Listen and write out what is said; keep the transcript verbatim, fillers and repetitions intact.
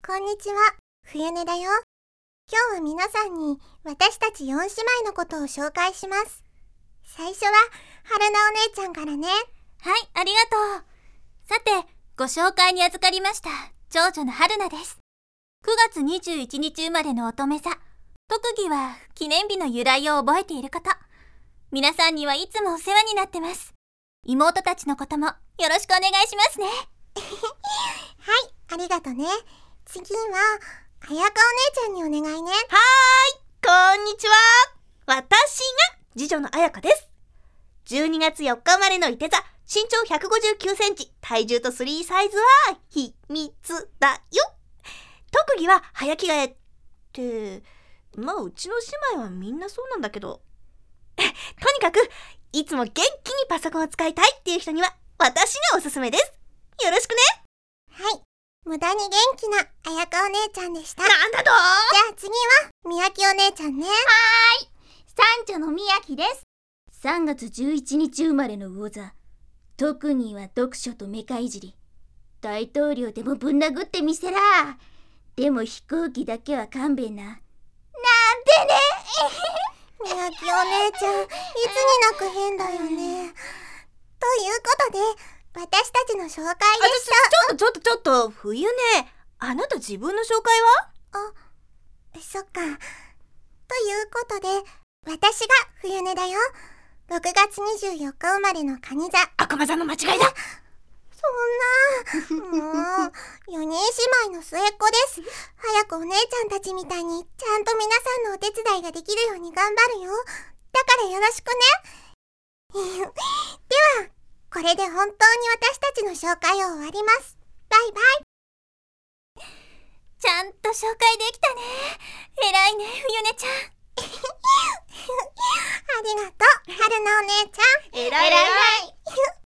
こんにちは、冬音だよ。今日は皆さんに私たちよん姉妹のことを紹介します。最初は春菜お姉ちゃんからね。 はい、ありがとう。さて、ご紹介に預かりました長女の春菜です。くがつにじゅういちにち生まれの乙女座。特技は記念日の由来を覚えていること。皆さんにはいつもお世話になってます。妹たちのこともよろしくお願いしますね。 はい、ありがとね。次は彩香お姉ちゃんにお願いね。はーい、こんにちは。私が次女の彩香です。じゅうにがつよっか生まれのいて座、身長ひゃくごじゅうきゅうセンチ、体重とスリーサイズは秘密だよ。特技は早着替えって、まあうちの姉妹はみんなそうなんだけどとにかくいつも元気にパソコンを使いたいっていう人には私がおすすめです。よろしくね。 はい、無駄に元気な彩香お姉ちゃんでした。 なんだと。じゃあ次は宮城お姉ちゃんね。はーい、三女の宮城です。さんがつじゅういちにち生まれの魚座。特技は読書とメカいじり。大統領でもぶん殴ってみせら。でも飛行機だけは勘弁な。なんてね宮城お姉ちゃん、いつになく変だよね。ということで私たちの紹介でした。 ちょっとちょっとちょっと冬音、あなた自分の紹介は？ あ、そっか。ということで私が冬音だよ。ろくがつにじゅうよっか生まれの蟹座。 悪魔座の間違いだ。 そんなもうよにん姉妹の末っ子です。早くお姉ちゃんたちみたいにちゃんと皆さんのお手伝いができるように頑張るよ。だからよろしくね。ではこれで本当に私たちの紹介を終わります。バイバイ。 ちゃんと紹介できたね。偉いね、冬音ちゃん。 ありがとう、春菜お姉ちゃん。 偉い偉い。